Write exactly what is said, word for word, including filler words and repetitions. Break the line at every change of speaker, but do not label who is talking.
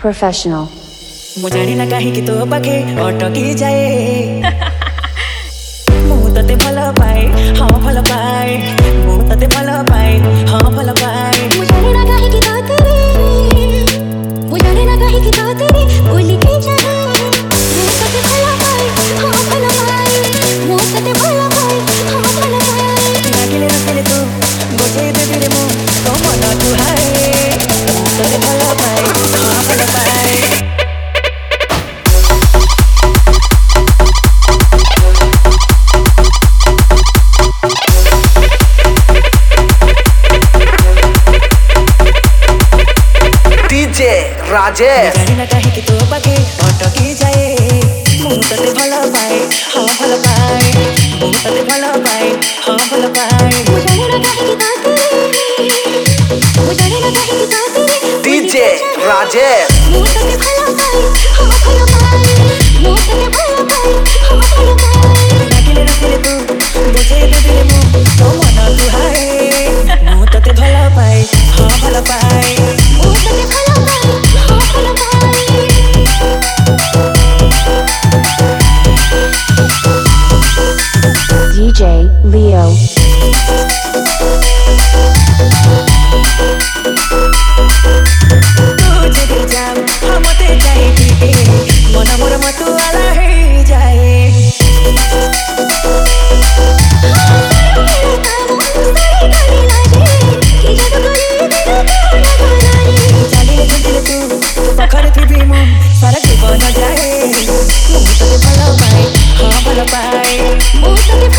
Professional.
ମୁଁ ଜାଣି ନା କାହିଁକି ତୋ ପାଖେ ଅଟକି ଯାଏ ମୁଁ ତତେ ଭଲ ପାଏ ହଁ ଭଲ ପାଏ ମୁଁ ତତେ ଭଲ ପାଏ ହଁ ଭଲ ପାଏ
ମୁଁ ଜାଣି ନା କାହିଁକି ତ ତେରେ ମୁଁ ଜାଣି ନା କାହିଁକି ତ ତେରେ ବୁଲିକି ଯାଏ ମୁଁ ତତେ ଭଲ ପାଏ ହଁ ଭଲ ପାଏ ମୁଁ ତତେ ଭଲ ପାଏ ହଁ ଭଲ ପାଏ
ଲାଗିଲେ ରଖିଲେ ତୁ ବୁଝେଇ ଦେବି ରେ ମୁଁ ତୋ ମନ କୁହାଏ ମୁଁ ତତେ ଭଲ ପାଏ ହଁ ଭଲ ପାଏ
राजेश
जानी ना काहे तो पाके अटकी जाए ମୁଁ ତତେ ଭଲ ପାଏ ହଁ ଭଲ ପାଏ ମୁଁ ତତେ ଭଲ ପାଏ ହଁ ଭଲ ପାଏ
ମୁଁ ଜାଣି ନା କାହିଁକି ତ ତେରେ ମୁଁ ଜାଣି ନା କାହିଁକି ତ ତେରେ
डीजे राजेश
ମୁଁ ତତେ ଭଲ ପାଏ ହଁ ଭଲ ପାଏ ମୁଁ ତତେ ଭଲ ପାଏ ହଁ ଭଲ ପାଏ
ଲାଗିଲେ ରଖିଲେ ତୁ ବୁଝେଇ ଦେବି ରେ ମୁଁ ତୋ ମନ କୁହାଏ ମୁଁ ତତେ ଭଲ ପାଏ ହଁ ଭଲ ପାଏ
ମୁଁ ତତେ ଭଲ ପାଏ ହଁ ଭଲ ପାଏ
D J Leo.
तू जगे जाम हम ते चाहिए मन मोर मतवाला है जाए ଚାଲିଲେ ଚାଲିଲେ ତୁ ତୋ ପାଖରେ ଥିବି ମୁଁ ସାରା ଜୀବନ ଯାଏ ମୁଁ ତତେ ଭଲ ପାଏ ହଁ ଭଲ ପାଏ
ମୁଁ ତତେ